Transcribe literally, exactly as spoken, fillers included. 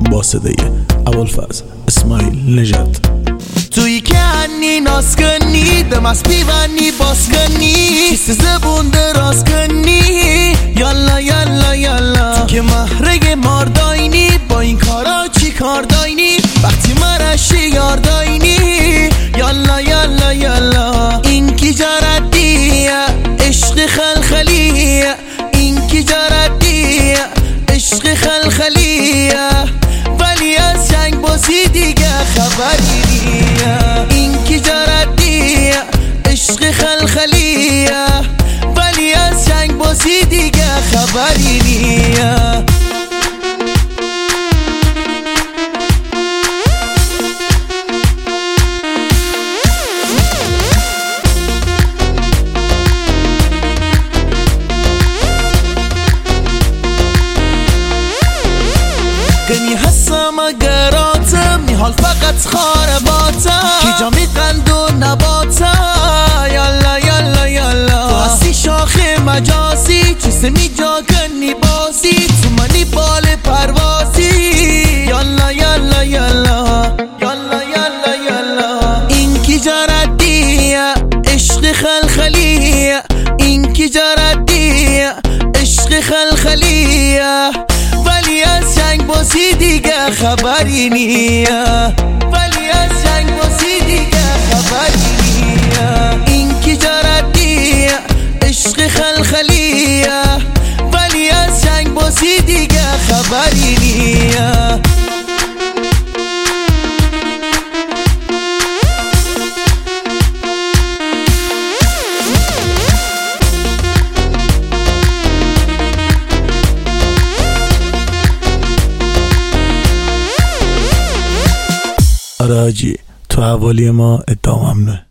با صدای ابوالفضل اسماعیل نژاد. تویی که انی ناز کنی دمست بیونی باز کنی کسی زبون دراز کنی یالا یالا یالا تو که محرگ مارداینی با این کارا چی کار داینی وقتی مرشی یار داینی یالا یالا یالا این کی جردیه عشق خلخلیه این کی جردیه عشق خلخلیه ولی از جنگ بازی دیگه خبری نیه این کی جردیه عشق خلخلیه ولی از جنگ بازی دیگه خبری نیه. گنی هستم اگراتم نیحال فقط خارباتم کی جا میقند و نباتم یالا یالا یالا تو هستی شاخ مجازی چیسه می جا کنی بازی تو منی بال پروازی یالا یالا یالا یالا یالا یالا این کی جردیه عشق خلخلیه این کی جردیه عشق خلخلیه ولی از جنگ بازی دیگه خبری نیه ولی از جنگ بازی دیگه خبری نیه این کی جردیه عشق خلخلیه ولی از جنگ بازی دیگه خبری نیه. آره حاجی تو حوالی ما ادعا ممنوعه.